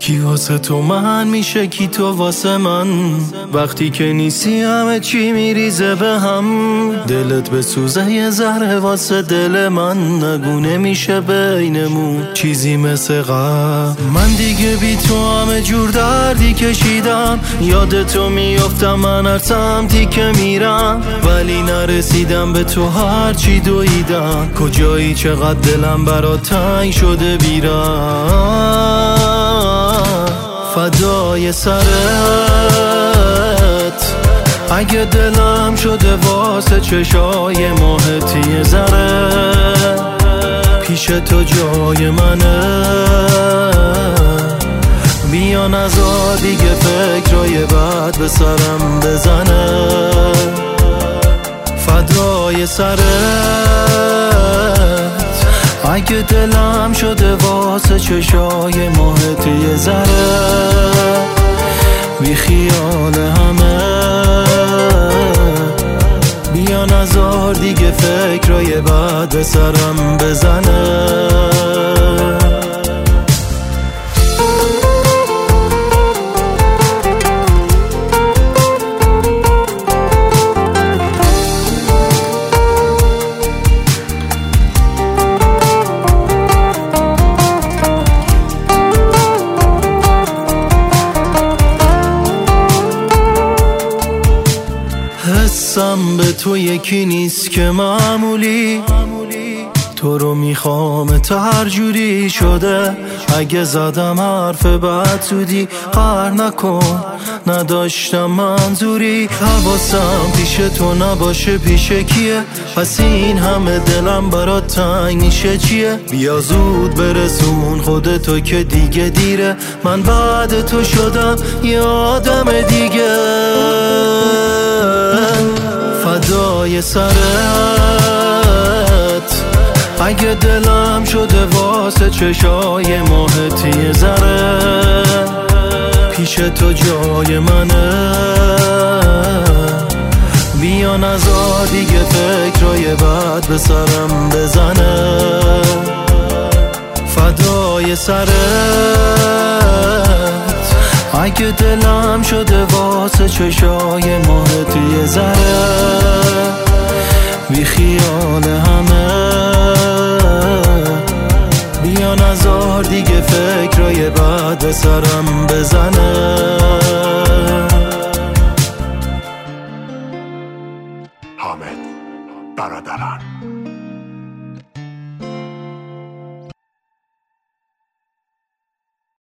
کی واسه تو من میشه، کی تو واسه من؟ وقتی که نیستی همه چی میریزه به هم. دلت بسوزه یه ذره واسه دل من، نگونه میشه بینمون چیزی مثل قبل. من دیگه بی تو همه جور دردی کشیدم، یادتو میافتم من هر سمتی که میرم، ولی نرسیدم به تو هرچی دویدم. کجایی چقدر دلم برات تنگ شده بیرم. فدای سرت اگه دلم شده واسه چشای ماهت یه ذره، پیش تو جای منه. بیا نذار دیگه فکرای بد به سرم بزنه. فدای سرت اگه دلم شده واسه چشای ماهت یه ذره، بی خیال همه. بیا نذار دیگه فکرای بد به سرم بزنه. حسم به تو یکی نیست که معمولی، تو رو میخوام تا هر جوری شده. اگه زدم حرف بد زودی قهر نکن، نداشتم منظوری. حواسم پیش تو نباشه پیش کیه؟ پس این همه دلم برات تنگ میشه چیه؟ بیا زود برسون خودتو که دیگه دیره. من بعد تو شدم یه آدم دیگه. فدای سرت اگه دلم شده واسه چشای ماهت یه ذره، پیش تو جای منه. بیا نذار دیگه فکرای بد به سرم بزنه. فدای سرت اگه دلم شده واسه چشای ماهت یه ذره، بی خیال همه. بیا نذار دیگه فکرای بد به سرم بزنه. حامد برادران.